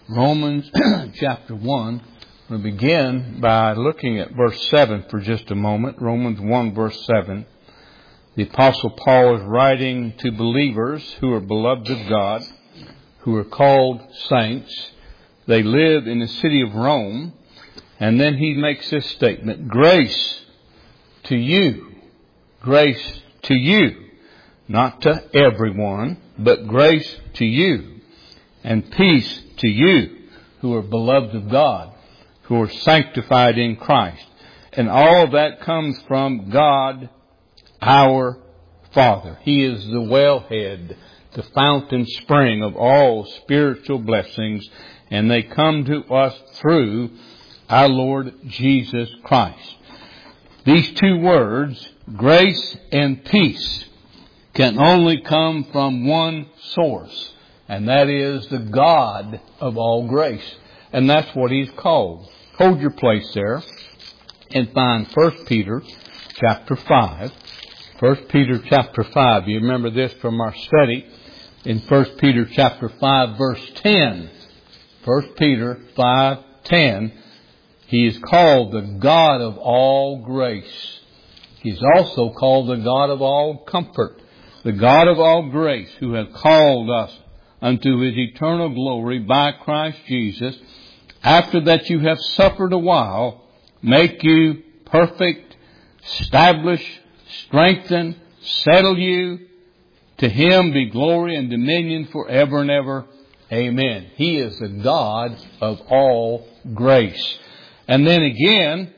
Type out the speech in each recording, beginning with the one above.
Romans chapter 1. We'll begin by looking at verse 7 for just a moment. Romans 1 verse 7. The Apostle Paul is writing to believers who are beloved of God, who are called saints. They live in the city of Rome. And then he makes this statement: grace to you. Grace to you. Not to everyone, but grace to you. And peace to you who are beloved of God, who are sanctified in Christ. And all of that comes from God, our Father. He is the wellhead, the fountain spring of all spiritual blessings, and they come to us through our Lord Jesus Christ. These two words, grace and peace, can only come from one source, and that is the God of all grace. And that's what He's called. Hold your place there and find 1 Peter chapter 5. 1 Peter chapter 5. You remember this from our study in 1 Peter chapter 5 verse 10. 1 Peter 5:10. He is called the God of all grace. He's also called the God of all comfort. The God of all grace, who hath called us unto His eternal glory by Christ Jesus, after that you have suffered a while, make you perfect, establish, strengthen, settle you. To Him be glory and dominion forever and ever. Amen. He is the God of all grace. And then again,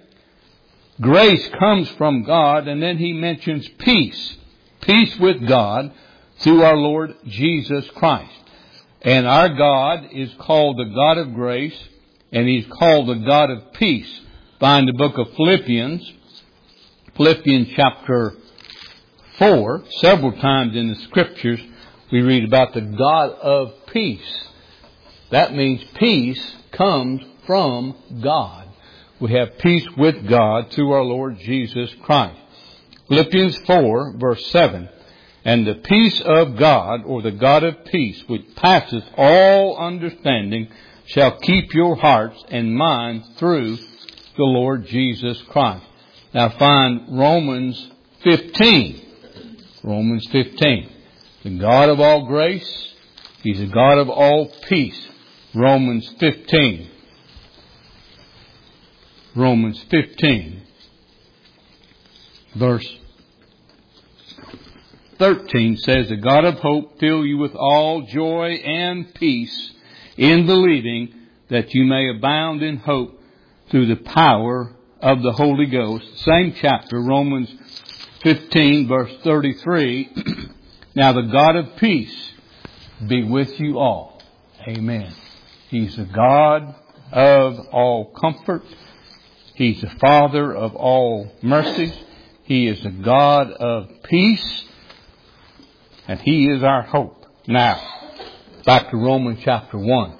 grace comes from God, and then He mentions peace. Peace with God through our Lord Jesus Christ. And our God is called the God of grace, and He's called the God of peace. Find the book of Philippians chapter 4. Several times in the Scriptures we read about the God of peace. That means peace comes from God. We have peace with God through our Lord Jesus Christ. Philippians 4 verse 7. And the peace of God, or the God of peace, which passeth all understanding, shall keep your hearts and minds through the Lord Jesus Christ. Now find Romans 15. Romans 15. The God of all grace, He's the God of all peace. Romans 15. Romans 15. Verse 13 says, the God of hope fill you with all joy and peace in believing, that you may abound in hope through the power of the Holy Ghost. Same chapter, Romans 15 verse 33. Now the God of peace be with you all. Amen. He's the God of all comfort. He's the Father of all mercies. He is the God of peace. And He is our hope. Now, back to Romans chapter 1.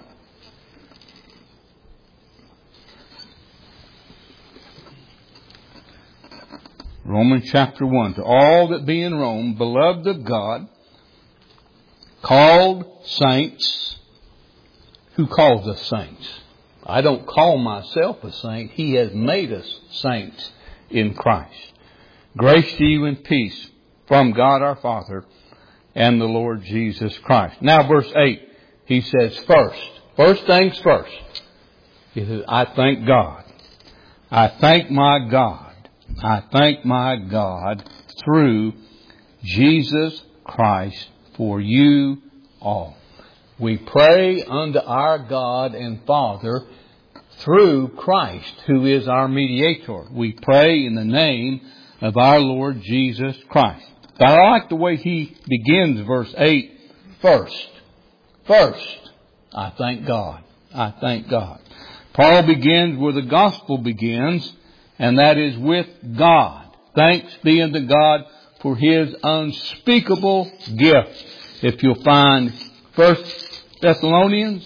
Romans chapter 1. To all that be in Rome, beloved of God, called saints. Who calls us saints? I don't call myself a saint. He has made us saints in Christ. Grace to you and peace from God our Father and the Lord Jesus Christ. Now verse 8, he says first things first. He says, I thank God. I thank my God. I thank my God through Jesus Christ for you all. We pray unto our God and Father through Christ, who is our mediator. We pray in the name of our Lord Jesus Christ. But I like the way he begins verse 8. First, I thank God. I thank God. Paul begins where the gospel begins, and that is with God. Thanks be unto God for His unspeakable gift. If you'll find 1 Thessalonians,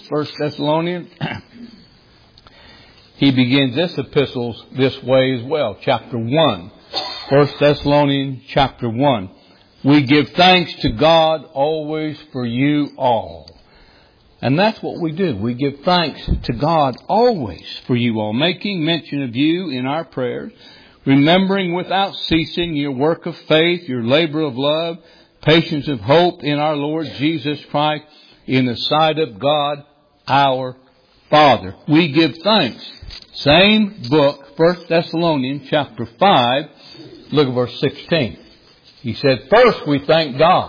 he begins this epistle this way as well. Chapter 1. 1 Thessalonians chapter 1. We give thanks to God always for you all. And that's what we do. We give thanks to God always for you all, making mention of you in our prayers, remembering without ceasing your work of faith, your labor of love, patience of hope in our Lord Jesus Christ, in the sight of God, our Father. We give thanks. Same book, 1 Thessalonians chapter 5, look at verse 16. He said, first we thank God.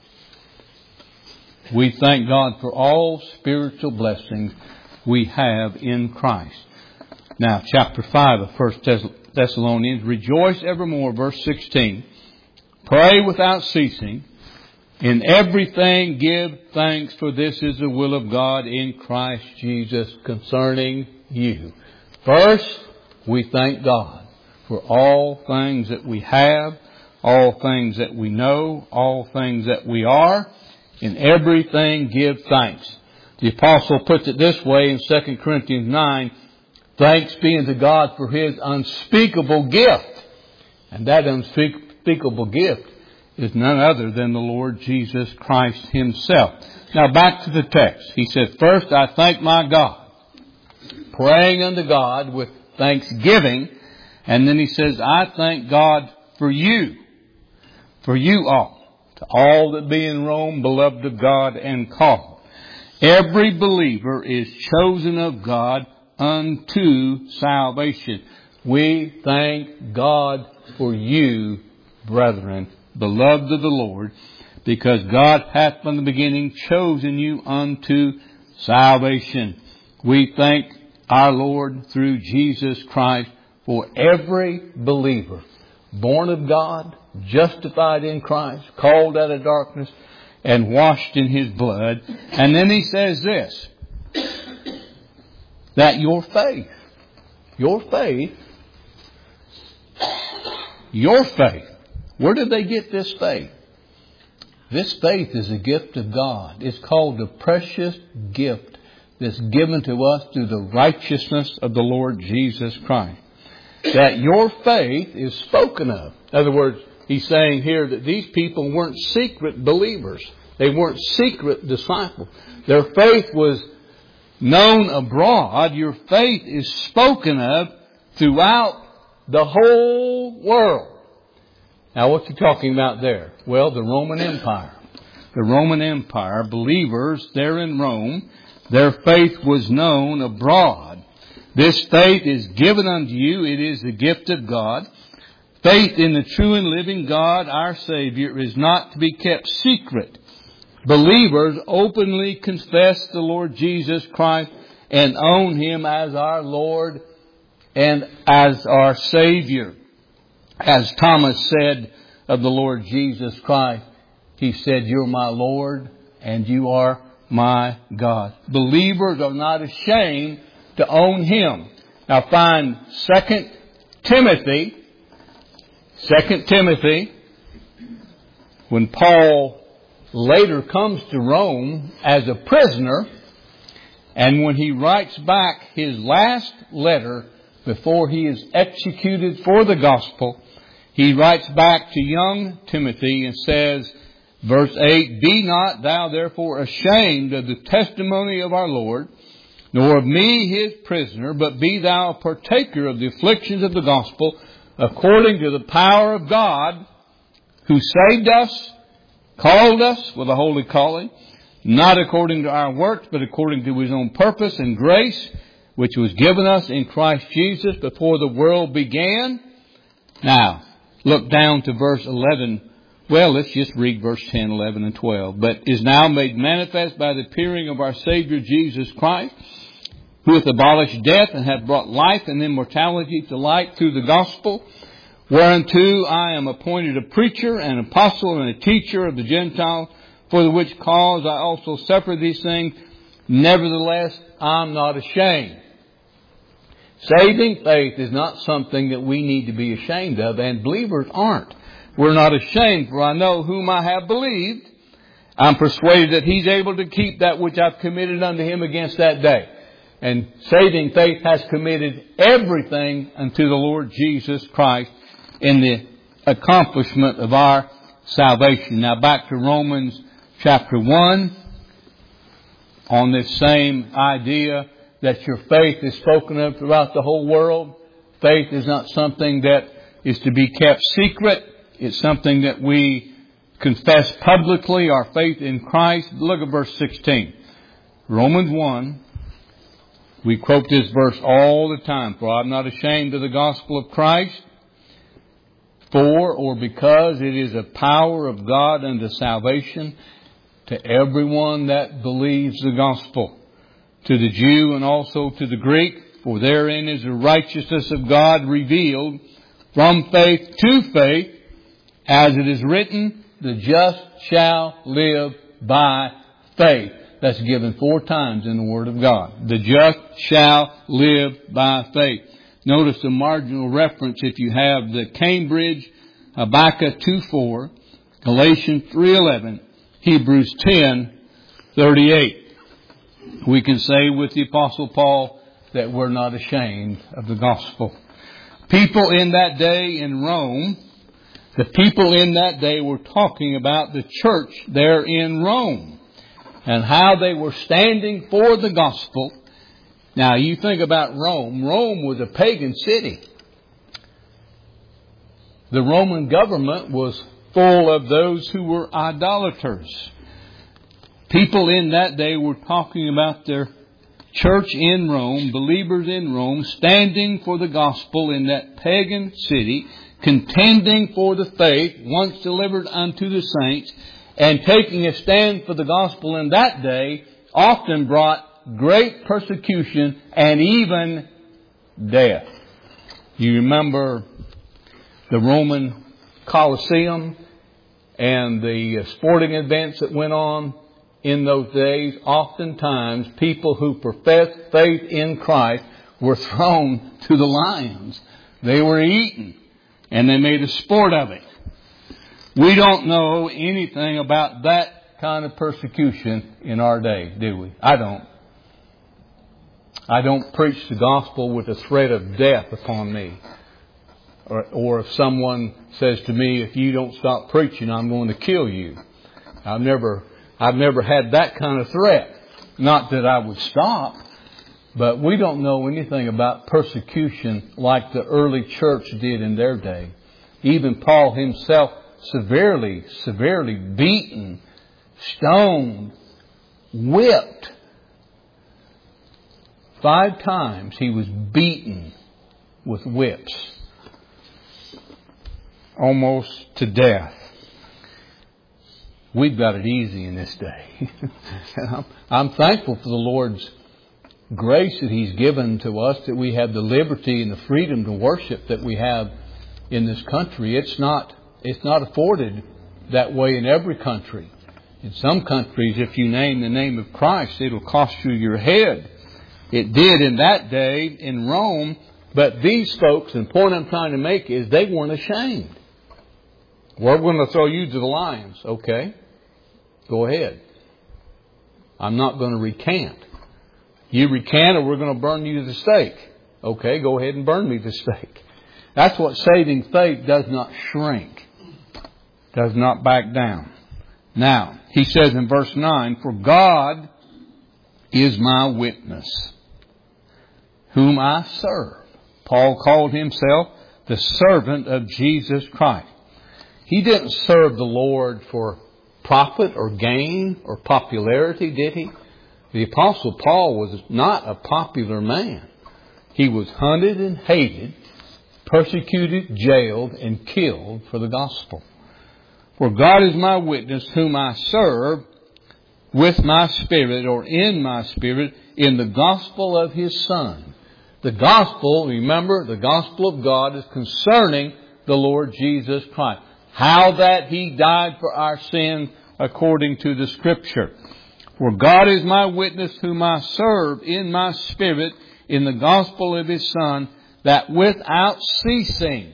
We thank God for all spiritual blessings we have in Christ. Now, chapter 5 of 1 Thessalonians, rejoice evermore, verse 16. Pray without ceasing. In everything give thanks, for this is the will of God in Christ Jesus concerning you. First, we thank God for all things that we have, all things that we know, all things that we are. In everything give thanks. The apostle puts it this way in 2 Corinthians 9, thanks be unto God for His unspeakable gift. And that unspeakable gift is none other than the Lord Jesus Christ Himself. Now back to the text. He said, first I thank my God, praying unto God with thanksgiving. And then he says, I thank God for you all. To all that be in Rome, beloved of God and called. Every believer is chosen of God unto salvation. We thank God for you, brethren, beloved of the Lord, because God hath from the beginning chosen you unto salvation. We thank our Lord through Jesus Christ for every believer, born of God, justified in Christ, called out of darkness, and washed in His blood. And then he says this, that your faith, where did they get this faith? This faith is a gift of God. It's called the precious gift that's given to us through the righteousness of the Lord Jesus Christ. That your faith is spoken of. In other words, he's saying here that these people weren't secret believers. They weren't secret disciples. Their faith was known abroad. Your faith is spoken of throughout the whole world. Now, what's he talking about there? Well, the Roman Empire. The Roman Empire, believers there in Rome, their faith was known abroad. This faith is given unto you. It is the gift of God. Faith in the true and living God, our Savior, is not to be kept secret. Believers openly confess the Lord Jesus Christ and own Him as our Lord and as our Savior. As Thomas said of the Lord Jesus Christ, he said, you're my Lord and you are my God. Believers are not ashamed to own Him. Now find 2 Timothy, when Paul later comes to Rome as a prisoner, and when he writes back his last letter before he is executed for the gospel, he writes back to young Timothy and says, verse 8, be not thou therefore ashamed of the testimony of our Lord, nor of me His prisoner, but be thou a partaker of the afflictions of the gospel, according to the power of God, who saved us, called us with a holy calling, not according to our works, but according to His own purpose and grace, which was given us in Christ Jesus before the world began. Now, look down to verse 11. Well, let's just read verse 10, 11, and 12. But is now made manifest by the appearing of our Savior Jesus Christ, who hath abolished death and hath brought life and immortality to light through the gospel, whereunto I am appointed a preacher, an apostle, and a teacher of the Gentiles, for the which cause I also suffer these things. Nevertheless, I'm not ashamed. Saving faith is not something that we need to be ashamed of, and believers aren't. We're not ashamed, for I know whom I have believed. I'm persuaded that He's able to keep that which I've committed unto Him against that day. And saving faith has committed everything unto the Lord Jesus Christ in the accomplishment of our salvation. Now back to Romans chapter 1. on this same idea that your faith is spoken of throughout the whole world. Faith is not something that is to be kept secret. It's something that we confess publicly, our faith in Christ. Look at verse 16. Romans 1. We quote this verse all the time. For I'm not ashamed of the gospel of Christ. For or because it is a power of God unto salvation to everyone that believes the gospel, to the Jew and also to the Greek. For therein is the righteousness of God revealed from faith to faith, as it is written, the just shall live by faith. That's given 4 times in the Word of God. The just shall live by faith. Notice the marginal reference if you have the Cambridge, Habakkuk 2:4, Galatians 3:11, Hebrews 10:38. We can say with the Apostle Paul that we're not ashamed of the gospel. People in that day in Rome, the people in that day were talking about the church there in Rome and how they were standing for the gospel. Now you think about Rome. Rome was a pagan city. The Roman government was full of those who were idolaters. People in that day were talking about their church in Rome, believers in Rome, standing for the gospel in that pagan city, contending for the faith once delivered unto the saints, and taking a stand for the gospel in that day often brought great persecution and even death. You remember the Roman Colosseum and the sporting events that went on in those days. Oftentimes, people who professed faith in Christ were thrown to the lions. They were eaten, and they made a sport of it. We don't know anything about that kind of persecution in our day, do we? I don't. I don't preach the gospel with a threat of death upon me. Or if someone says to me, if you don't stop preaching, I'm going to kill you. I've never had that kind of threat. Not that I would stop, but we don't know anything about persecution like the early church did in their day. Even Paul himself, severely beaten, stoned, whipped. 5 times he was beaten with whips, almost to death. We've got it easy in this day. I'm thankful for the Lord's grace that He's given to us, that we have the liberty and the freedom to worship that we have in this country. It's not afforded that way in every country. In some countries, if you name the name of Christ, it'll cost you your head. It did in that day in Rome, but these folks, and the point I'm trying to make is they weren't ashamed. We're going to throw you to the lions. Okay, go ahead. I'm not going to recant. You recant or we're going to burn you to the stake. Okay, go ahead and burn me to the stake. That's what saving faith does not shrink. Does not back down. Now, he says in verse 9, for God is my witness, whom I serve. Paul called himself the servant of Jesus Christ. He didn't serve the Lord for profit or gain or popularity, did he? The Apostle Paul was not a popular man. He was hunted and hated, persecuted, jailed, and killed for the gospel. For God is my witness, whom I serve with my spirit, or in my spirit, in the gospel of His Son. The gospel, remember, the gospel of God is concerning the Lord Jesus Christ. How that He died for our sins according to the Scripture. For God is my witness, whom I serve in my spirit, in the gospel of His Son, that without ceasing.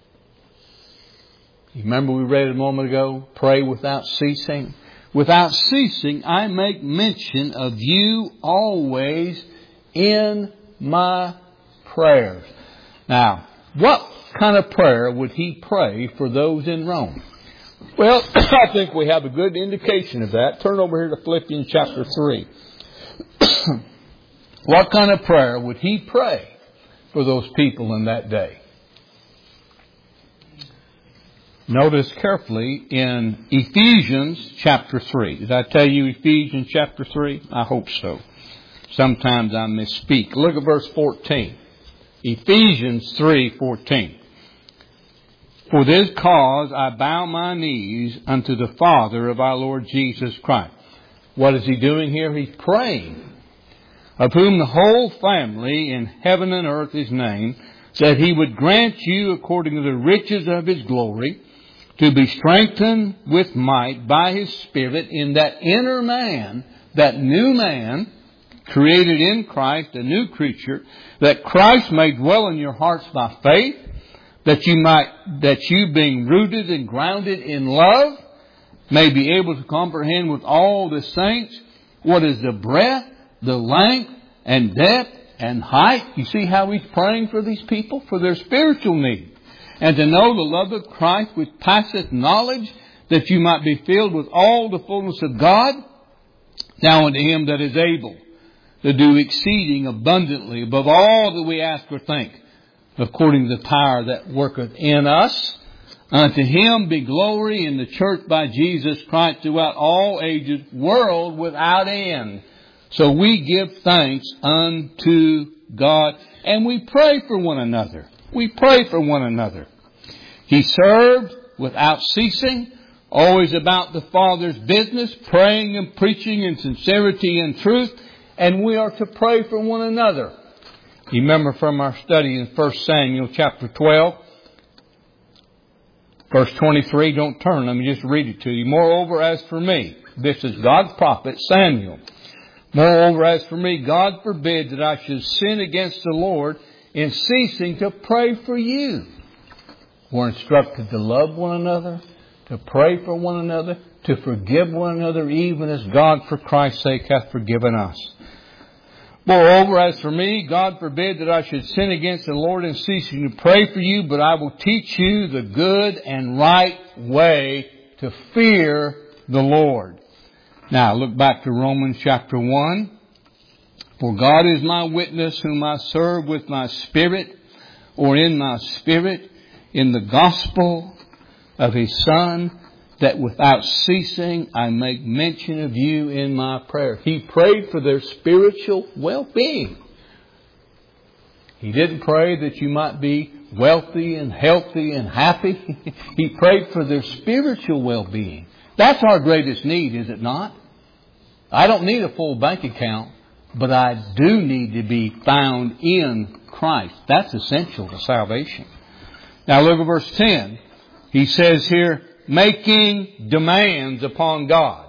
You remember we read it a moment ago, pray without ceasing. Without ceasing, I make mention of you always in my prayers. Now, what kind of prayer would he pray for those in Rome? Well, I think we have a good indication of that. Turn over here to Philippians chapter 3. what kind of prayer would he pray for those people in that day? Notice carefully in Ephesians chapter 3. Did I tell you Ephesians chapter 3? I hope so. Sometimes I misspeak. Look at verse 14. Ephesians 3:14. For this cause I bow my knees unto the Father of our Lord Jesus Christ. What is he doing here? He's praying. Of whom the whole family in heaven and earth is named, that he would grant you according to the riches of his glory, to be strengthened with might by his Spirit in that inner man, that new man, created in Christ, a new creature, that Christ may dwell in your hearts by faith, that you being rooted and grounded in love, may be able to comprehend with all the saints what is the breadth, the length, and depth, and height. You see how he's praying for these people? For their spiritual need. And to know the love of Christ which passeth knowledge, that you might be filled with all the fullness of God. Now unto him that is able to do exceeding abundantly above all that we ask or think, according to the power that worketh in us. Unto him be glory in the church by Jesus Christ throughout all ages, world without end. So we give thanks unto God, and we pray for one another. We pray for one another. He served without ceasing, always about the Father's business, praying and preaching in sincerity and truth, and we are to pray for one another. You remember from our study in 1 Samuel chapter 12, verse 23, don't turn, let me just read it to you. Moreover, as for me, this is God's prophet Samuel. Moreover, as for me, God forbid that I should sin against the Lord in ceasing to pray for you. We're instructed to love one another, to pray for one another, to forgive one another, even as God for Christ's sake hath forgiven us. Moreover, as for me, God forbid that I should sin against the Lord in ceasing to pray for you, but I will teach you the good and right way to fear the Lord. Now, look back to Romans chapter 1. For God is my witness, whom I serve with my spirit, or in my spirit, in the gospel of his Son, that without ceasing I make mention of you in my prayer. He prayed for their spiritual well-being. He didn't pray that you might be wealthy and healthy and happy. He prayed for their spiritual well-being. That's our greatest need, is it not? I don't need a full bank account, but I do need to be found in Christ. That's essential to salvation. Now look at verse 10. He says here, making demands upon God.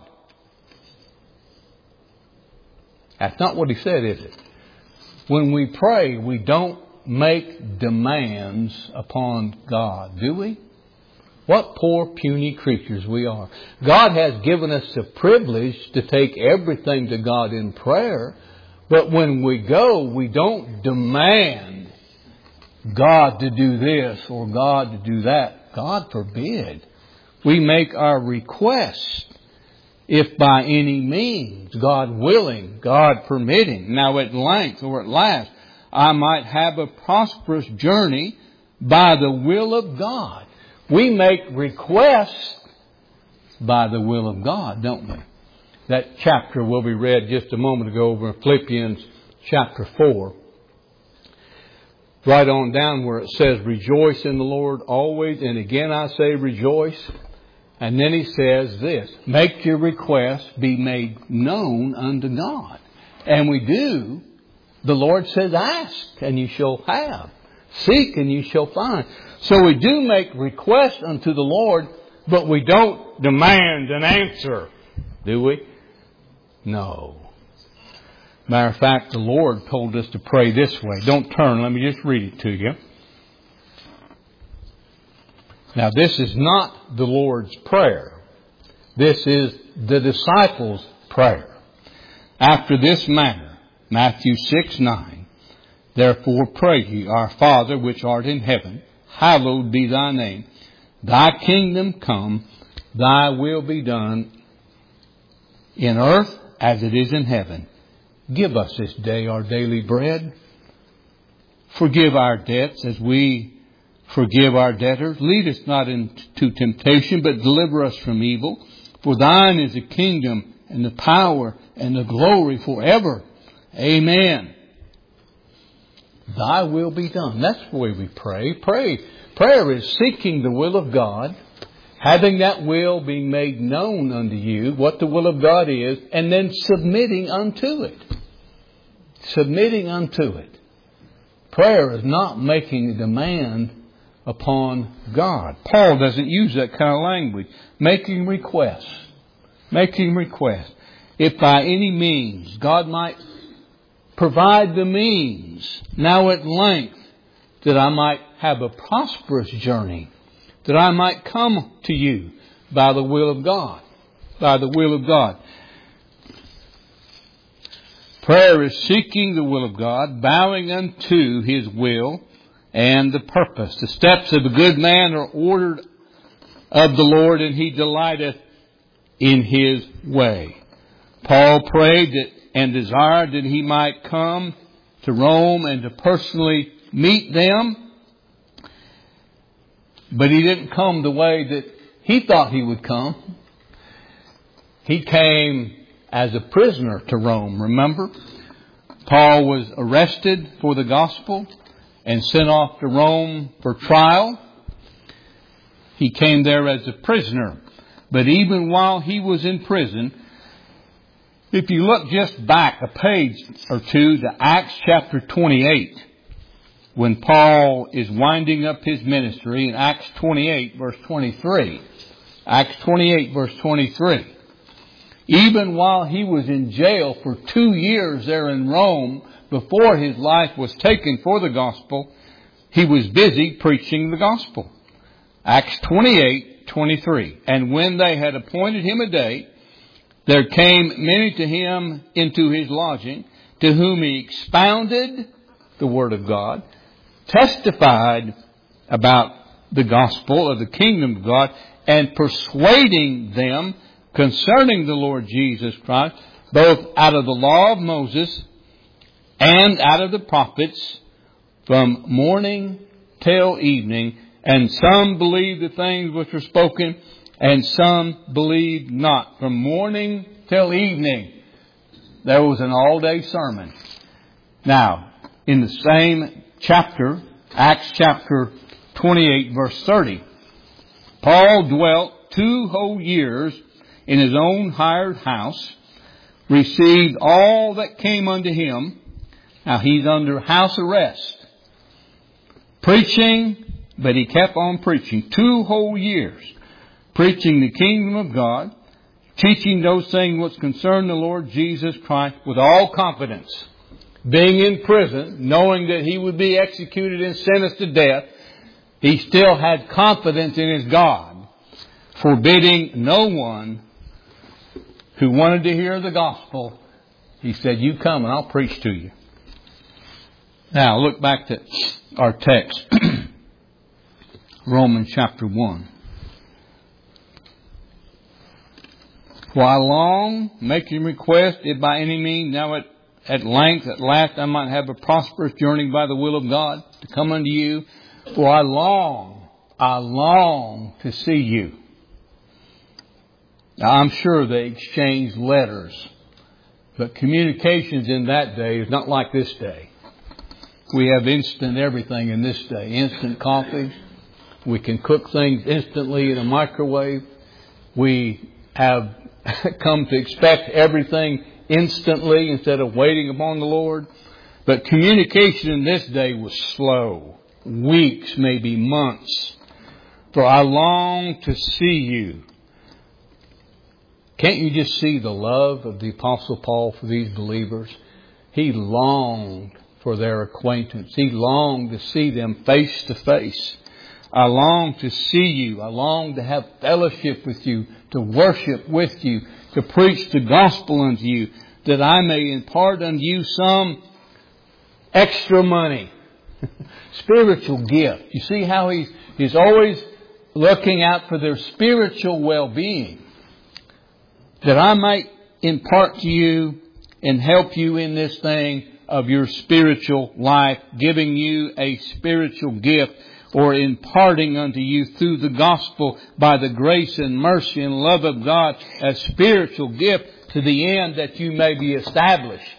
That's not what he said, is it? When we pray, we don't make demands upon God, do we? What poor, puny creatures we are. God has given us the privilege to take everything to God in prayer, but when we go, we don't demand God to do this or God to do that. God forbid. We make our request, if by any means, God willing, God permitting, now at length or at last, I might have a prosperous journey by the will of God. We make requests by the will of God, don't we? That chapter will be read just a moment ago over in Philippians chapter 4. Right on down where it says, rejoice in the Lord always. And again I say rejoice. And then he says this, make your requests be made known unto God. And we do. The Lord says, ask and you shall have. Seek and you shall find. So we do make requests unto the Lord, but we don't demand an answer, do we? No. Matter of fact, the Lord told us to pray this way. Don't turn. Let me just read it to you. Now, this is not the Lord's prayer. This is the disciples' prayer. After this manner, Matthew 6:9, therefore pray ye, our Father which art in heaven, hallowed be thy name. Thy kingdom come, thy will be done in earth as it is in heaven. Give us this day our daily bread. Forgive our debts as we forgive our debtors. Lead us not into temptation, but deliver us from evil. For thine is the kingdom and the power and the glory forever. Amen. Thy will be done. That's the way we pray. Prayer is seeking the will of God, having that will being made known unto you, what the will of God is, and then submitting unto it. Submitting unto it. Prayer is not making a demand upon God. Paul doesn't use that kind of language. Making requests. Making requests. If by any means God might provide the means, now at length, that I might have a prosperous journey, that I might come to you by the will of God. By the will of God. Prayer is seeking the will of God, bowing unto His will and the purpose. The steps of a good man are ordered of the Lord, and He delighteth in His way. Paul prayed that and desired that he might come to Rome and to personally meet them. But he didn't come the way that he thought he would come. He came as a prisoner to Rome, remember? Paul was arrested for the gospel and sent off to Rome for trial. He came there as a prisoner. But even while he was in prison, if you look just back a page or two to Acts chapter 28, when Paul is winding up his ministry in Acts 28 verse 23. Acts 28 verse 23. Even while he was in jail for 2 years there in Rome, before his life was taken for the gospel, he was busy preaching the gospel. Acts 28:23. And when they had appointed him a day, there came many to him into his lodging, to whom he expounded the word of God, testified about the gospel of the kingdom of God, and persuading them concerning the Lord Jesus Christ, both out of the law of Moses and out of the prophets, from morning till evening. And some believed the things which were spoken, and some believed not. From morning till evening, there was an all-day sermon. Now, in the same chapter, Acts chapter 28, verse 30, Paul dwelt 2 whole years in his own hired house, received all that came unto him. Now, he's under house arrest. Preaching, but he kept on preaching 2 whole years. Preaching the kingdom of God, teaching those things which concern the Lord Jesus Christ with all confidence. Being in prison, knowing that he would be executed and sentenced to death, he still had confidence in his God, forbidding no one who wanted to hear the gospel. He said, you come and I'll preach to you. Now look back to our text. Romans chapter 1. For I long, making request, if by any means, now at last I might have a prosperous journey by the will of God to come unto you. For I long to see you. Now I'm sure they exchanged letters, but communications in that day is not like this day. We have instant everything in this day. Instant coffee. We can cook things instantly in a microwave. We have come to expect everything instantly instead of waiting upon the Lord. But communication in this day was slow. Weeks, maybe months. For I long to see you. Can't you just see the love of the Apostle Paul for these believers? He longed for their acquaintance. He longed to see them face to face. I long to see you. I long to have fellowship with you, to worship with you, to preach the gospel unto you, that I may impart unto you some extra money, spiritual gift. You see how he's always looking out for their spiritual well-being, that I might impart to you and help you in this thing of your spiritual life, giving you a spiritual gift, or imparting unto you through the gospel by the grace and mercy and love of God a spiritual gift, to the end that you may be established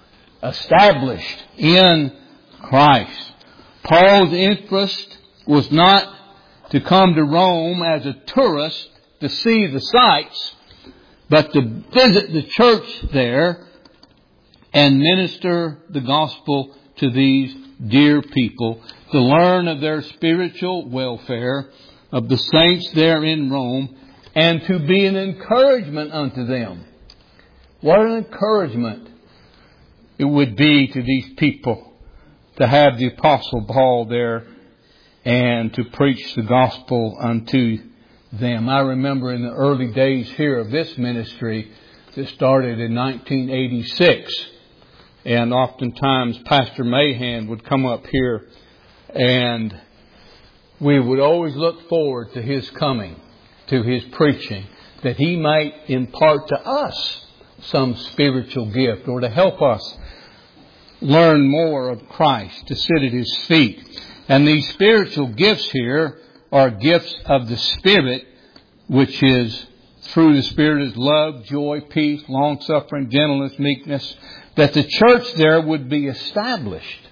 in Christ. Paul's interest was not to come to Rome as a tourist to see the sights, but to visit the church there and minister the gospel to these dear people, to learn of their spiritual welfare, of the saints there in Rome, and to be an encouragement unto them. What an encouragement it would be to these people to have the Apostle Paul there and to preach the gospel unto them. I remember in the early days here of this ministry that started in 1986, and oftentimes Pastor Mahan would come up here, and we would always look forward to his coming, to his preaching, that he might impart to us some spiritual gift, or to help us learn more of Christ, to sit at His feet. And these spiritual gifts here are gifts of the Spirit, which is through the Spirit is love, joy, peace, long-suffering, gentleness, meekness, that the church there would be established,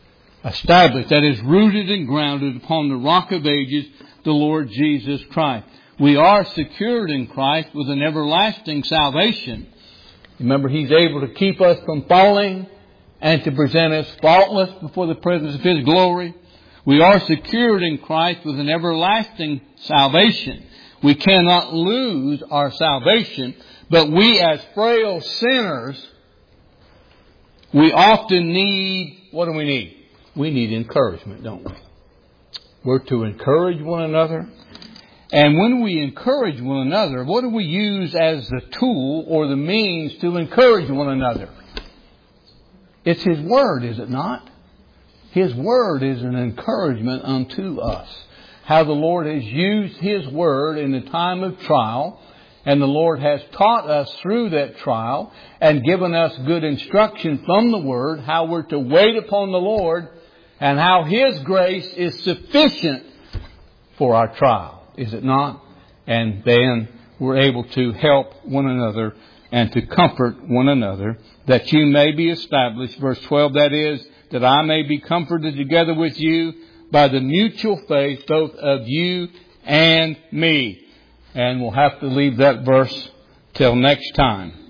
that is rooted and grounded upon the rock of ages, the Lord Jesus Christ. We are secured in Christ with an everlasting salvation. Remember, He's able to keep us from falling and to present us faultless before the presence of His glory. We are secured in Christ with an everlasting salvation. We cannot lose our salvation, but we as frail sinners, we often need, what do we need? We need encouragement, don't we? We're to encourage one another. And when we encourage one another, what do we use as the tool or the means to encourage one another? It's His Word, is it not? His Word is an encouragement unto us. How the Lord has used His Word in the time of trial, and the Lord has taught us through that trial and given us good instruction from the Word, how we're to wait upon the Lord, and how His grace is sufficient for our trial. Is it not? And then we're able to help one another and to comfort one another, that you may be established. Verse 12, that is, that I may be comforted together with you by the mutual faith both of you and me. And we'll have to leave that verse till next time.